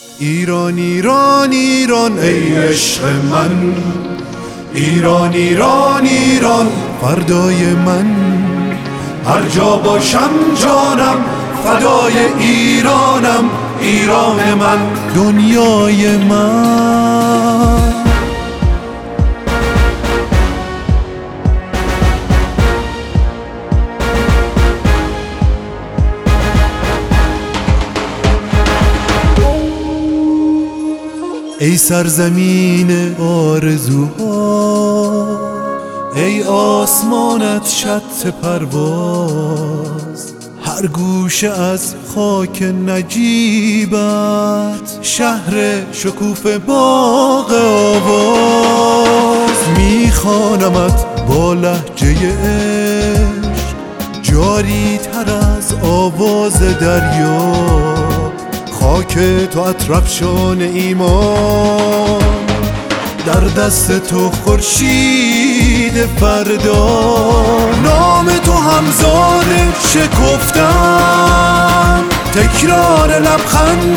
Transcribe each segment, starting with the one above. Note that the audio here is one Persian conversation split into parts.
ایران ایران ایران ای عشق من، ایران ایران ایران فردای من، هر جا باشم جانم فدای ایرانم، ایران من دنیای من. ای سرزمین آرزوها، ای آسمانت شط پرواز، هر گوشه از خاک نجیبت شهر شکوفه باغ آواز. میخوانمت با لهجه عشق، جاری تر از آواز دریا، خاک تو اطرفشان ایمان، در دست تو خورشید فردا. نام تو همزاد شکفتن، تکرار لبخند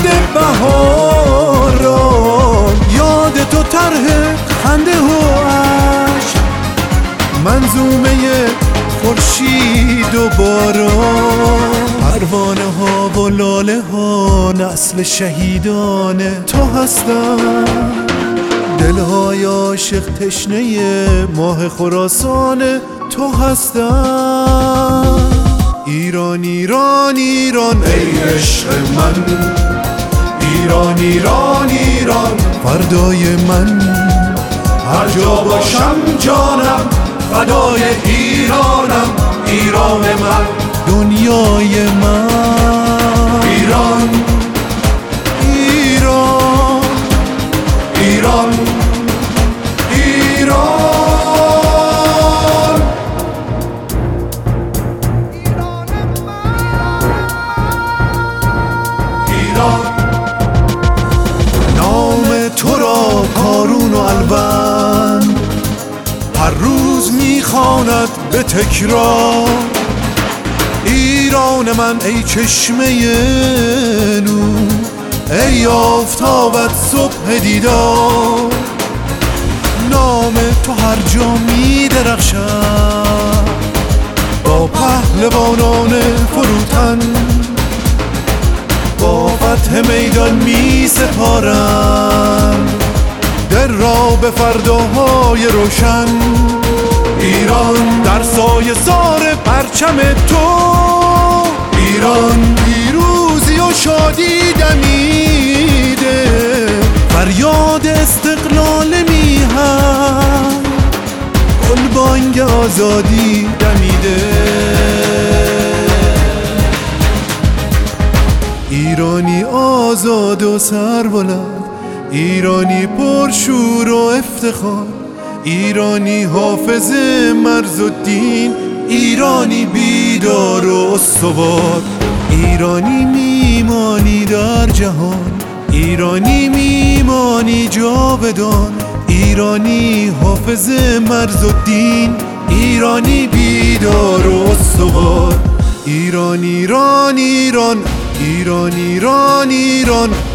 بهاران، یاد تو طرح خنده و عشق، منظومه خورشید و باران. پروانه ها و لاله ها نسل شهیدان تو هستن، دلهای عاشق تشنه ماه خراسان تو هستن. ایران ایران ایران ای عشق من، ایران ایران ایران فردای من، هر جا باشم جانم فدای ایرانم، ایران من دنیای من. ایران ایران ایران ایران ایران. نام تو را کارون و الوند، هر روز میخواند به تکرار. ایران من ای چشمه نور، ای آفتابت صبح دیدار. نام تو هر جا می درخشد، با پهلوانان فروتن، با فتح میدان می سپارند در را به فرداهای روشن. ایران در سایه سار پرچم تو، ایران پیروزی و شادی دمیده، فریاد استقلال میهن، گلبانگ آزادی دمیده. ایرانی آزاد و سربلند، ایرانی پرشور و افتخار، ایرانی حافظ مرز الدین، ایرانی بیدار و استوار. ایرانی میمانی در جهان، ایرانی میمانی جاودان، ایرانی حافظ مرز الدین، ایرانی بیدار و استوار. ایران ایران ایران ایران ایران ایران